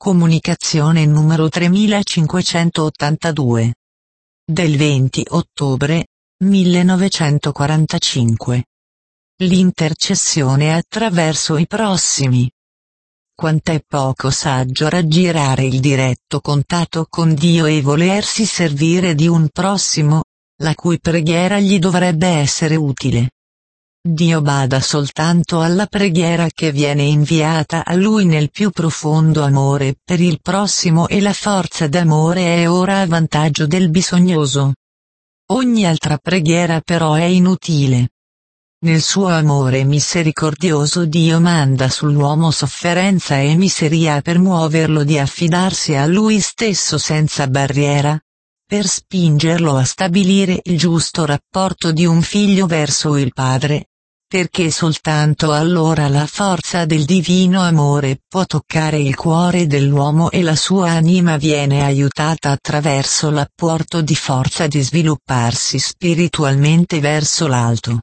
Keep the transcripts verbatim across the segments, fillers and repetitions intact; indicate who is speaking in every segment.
Speaker 1: Comunicazione numero tremilacinquecentottantadue. Del venti ottobre millenovecentoquarantacinque. L'intercessione attraverso i prossimi. Quant'è poco saggio raggirare il diretto contatto con Dio e volersi servire di un prossimo, la cui preghiera gli dovrebbe essere utile. Dio bada soltanto alla preghiera che viene inviata a Lui nel più profondo amore per il prossimo, e la forza d'amore è ora a vantaggio del bisognoso. Ogni altra preghiera però è inutile. Nel suo amore misericordioso Dio manda sull'uomo sofferenza e miseria per muoverlo di affidarsi a Lui stesso senza barriera, per spingerlo a stabilire il giusto rapporto di un figlio verso il padre, perché soltanto allora la forza del divino amore può toccare il cuore dell'uomo e la sua anima viene aiutata attraverso l'apporto di forza di svilupparsi spiritualmente verso l'alto.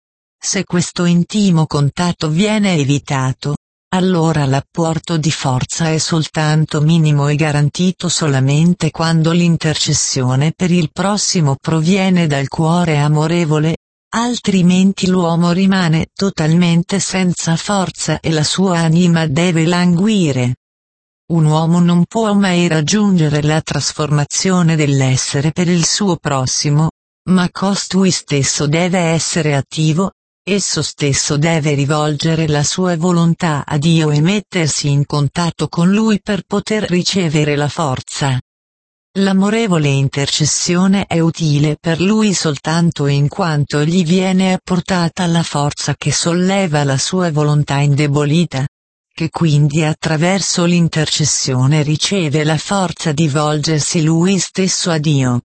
Speaker 1: Se questo intimo contatto viene evitato, allora l'apporto di forza è soltanto minimo e garantito solamente quando l'intercessione per il prossimo proviene dal cuore amorevole, altrimenti l'uomo rimane totalmente senza forza e la sua anima deve languire. Un uomo non può mai raggiungere la trasformazione dell'essere per il suo prossimo, ma costui stesso deve essere attivo. Esso stesso deve rivolgere la sua volontà a Dio e mettersi in contatto con Lui per poter ricevere la forza. L'amorevole intercessione è utile per Lui soltanto in quanto gli viene apportata la forza che solleva la sua volontà indebolita, che quindi attraverso l'intercessione riceve la forza di volgersi Lui stesso a Dio.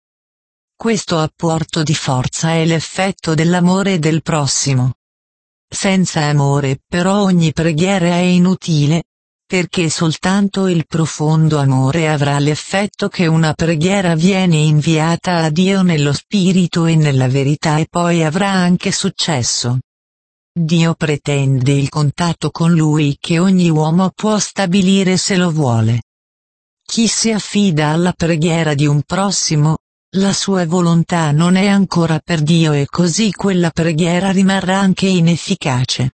Speaker 1: Questo apporto di forza è l'effetto dell'amore del prossimo. Senza amore però ogni preghiera è inutile, perché soltanto il profondo amore avrà l'effetto che una preghiera viene inviata a Dio nello spirito e nella verità e poi avrà anche successo. Dio pretende il contatto con Lui che ogni uomo può stabilire se lo vuole. Chi si affida alla preghiera di un prossimo, la sua volontà non è ancora per Dio e così quella preghiera rimarrà anche inefficace.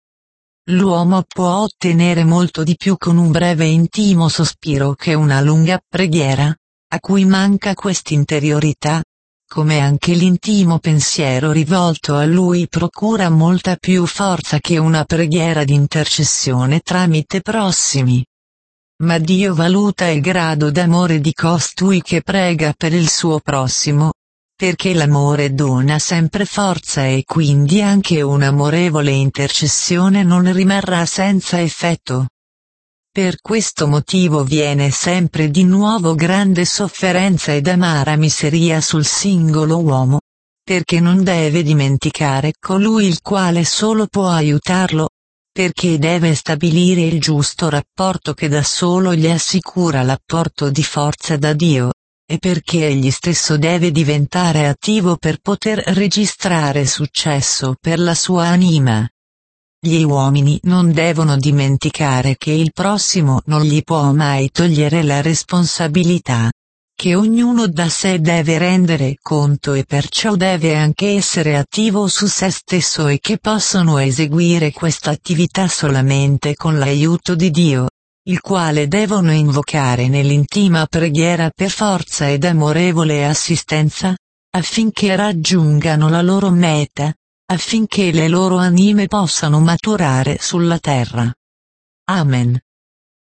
Speaker 1: L'uomo può ottenere molto di più con un breve e intimo sospiro che una lunga preghiera, a cui manca quest'interiorità, come anche l'intimo pensiero rivolto a Lui procura molta più forza che una preghiera di intercessione tramite prossimi. Ma Dio valuta il grado d'amore di costui che prega per il suo prossimo, perché l'amore dona sempre forza e quindi anche un'amorevole intercessione non rimarrà senza effetto. Per questo motivo viene sempre di nuovo grande sofferenza ed amara miseria sul singolo uomo, perché non deve dimenticare colui il quale solo può aiutarlo, perché deve stabilire il giusto rapporto che da solo gli assicura l'apporto di forza da Dio, e perché egli stesso deve diventare attivo per poter registrare successo per la sua anima. Gli uomini non devono dimenticare che il prossimo non gli può mai togliere la responsabilità, che ognuno da sé deve rendere conto e perciò deve anche essere attivo su se stesso e che possono eseguire questa attività solamente con l'aiuto di Dio, il quale devono invocare nell'intima preghiera per forza ed amorevole assistenza, affinché raggiungano la loro meta, affinché le loro anime possano maturare sulla terra. Amen.